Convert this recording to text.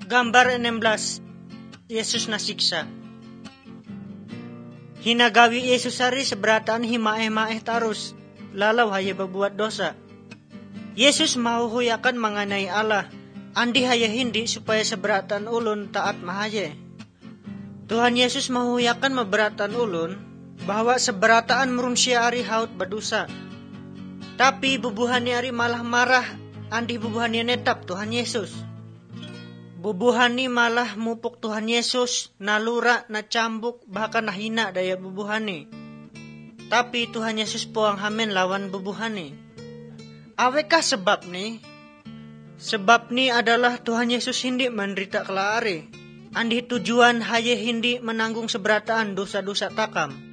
Gambar 16. Yesus nasiksa. Hinagawi Yesus hari seberataan himaeh-maeh tarus, lalau haya berbuat dosa. Yesus mau huyakan mengenai Allah, andi haya hindi supaya seberatan ulun taat mahaye. Tuhan Yesus mau huyakan memberatan ulun, bahwa seberataan merunsia ari haut berdosa. Tapi bubuhani ari malah marah, andi bubuhani netap Tuhan Yesus. Bubuhani malah mupuk Tuhan Yesus, nalura, nacambuk, bahkan nahina daya bubuhani. Tapi Tuhan Yesus poang hamen lawan bubuhani. Awekah sebab ni? Sebab ni adalah Tuhan Yesus hindi menderita kelari. Andi tujuan hanya hindi menanggung seberataan dosa-dosa takam.